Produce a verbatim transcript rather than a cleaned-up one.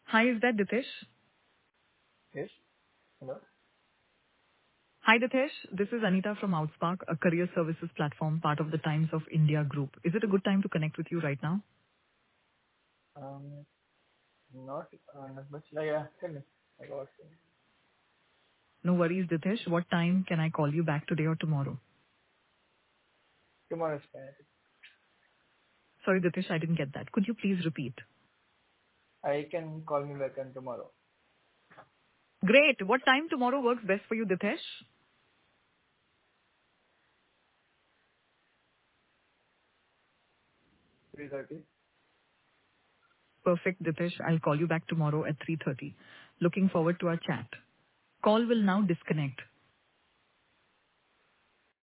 Hi, is that Ditesh? Yes. Hello. Hi, Ditesh. This is Anita from Outspark, a career services platform, part of the Times of India group. Is it a good time to connect with you right now? Um, not uh, not much. Uh, yeah, tell me. I got No worries, Ditesh. What time can I call you back today or tomorrow? tomorrow's fine. Sorry, Ditesh, I didn't get that. Could you please repeat? I can call me back on tomorrow. Great. What time tomorrow works best for you, Ditesh? Three thirty. Perfect, Ditesh. I'll call you back tomorrow at three thirty. Looking forward to our chat. Call will now disconnect.